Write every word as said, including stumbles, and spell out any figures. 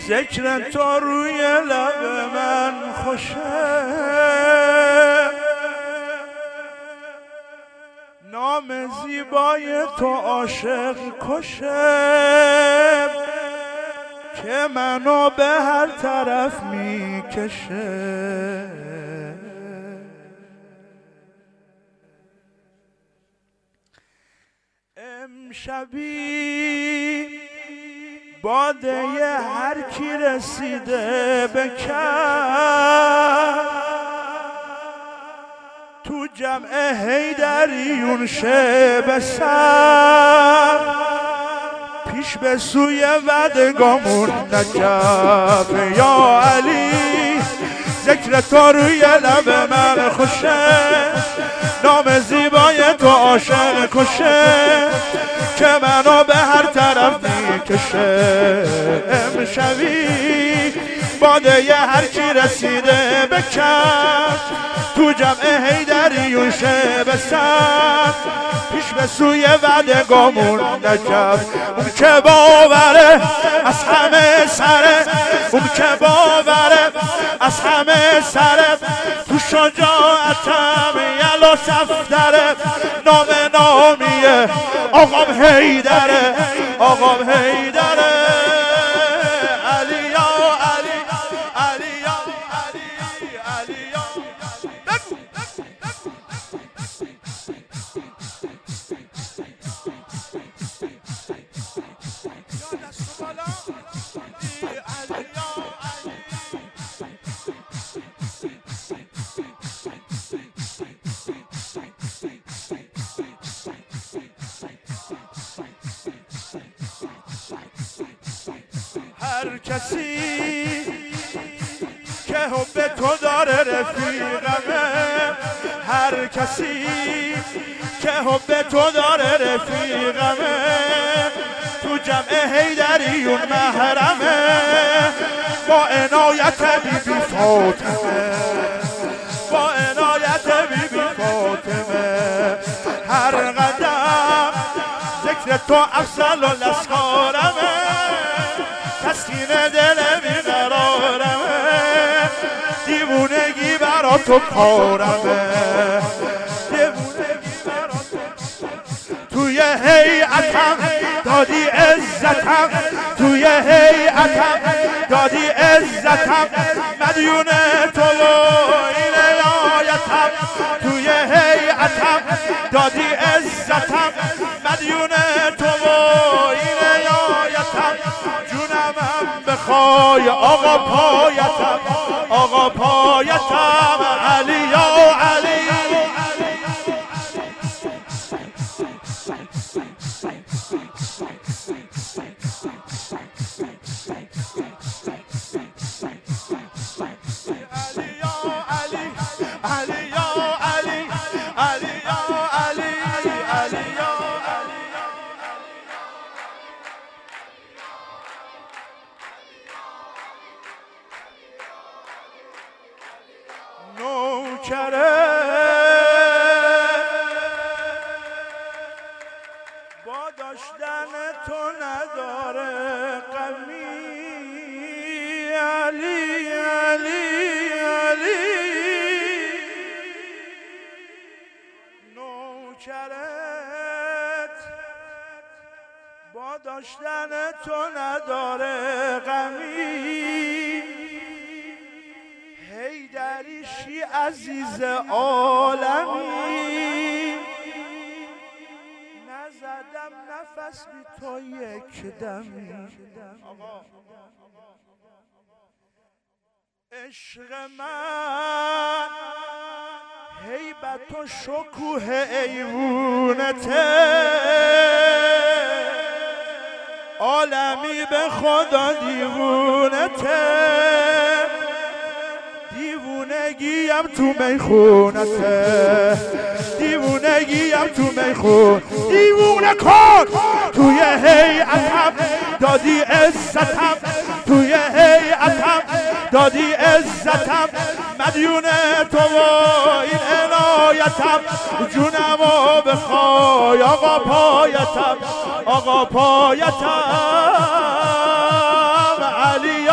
ذکر تو روی لب من خوشه، نام زیبای تو عاشق کشه که منو به هر طرف میکشه. امشبی باده هر کی رسیده به کف، تو جمع حیدریون شه به سر، پیش به سوی ودگامون نجف. یا علی ذکر تو روی لب من خوشه، نام زیبای تو عاشق کشه که منو به هر طرف میکشه. امشبی باده ی هر کی رسیده به کف، تو جمع حیدریون شه به سر، پیش به سوی ودگامون نجف. اون که باوره از همه سره، اون که باوره از همه سره، تو شجاعتم یلا صفدره، نام نامیه آقام حیدره، آقام حیدره. علی یا علی، علی یا علی، علی یا بگو هر کسی که حب تو داره رفیقمه، هر کسی که حب تو داره رفیقمه، تو جمع حیدریون محرمه، با عنایت بی بی فاطمه، با عنایت بی بی فاطمه. هر قدم ذکر تو افضل الاسحارمه، تسکین دل بیقرارمه، دیوونگی برا تو کارمه، دیوونگی برا تو. توی هیئتم دادی عزتم، توی هیئتم دادی عزتم، مدیون تو و این عنایتم. توی هیئتم دادی عزتم، مدیون تو و این عنایتم. جونمم بخوای آقا پایتم، آقا پایتم. علی یا علی، نوکره با داشتن تو نداره غمی. علی علی علی نوکرت با داشتن تو نداره غمی. حیدریشی عزیز عالمی، نزدم نفس بی تو یک دمی. عشق من هیبت و شکوه ایوونته، عالمی به خدا دیوونته، دیوونگیم تو میخونته، دیوونگیم تو میخون. دیوونه کن توی هیئتم دادی عزتم، توی هیئتم دادی عزتم، مدیون تو و این عنایتم. جونمو بخوای آقا پایتم، آقا پایتم. علی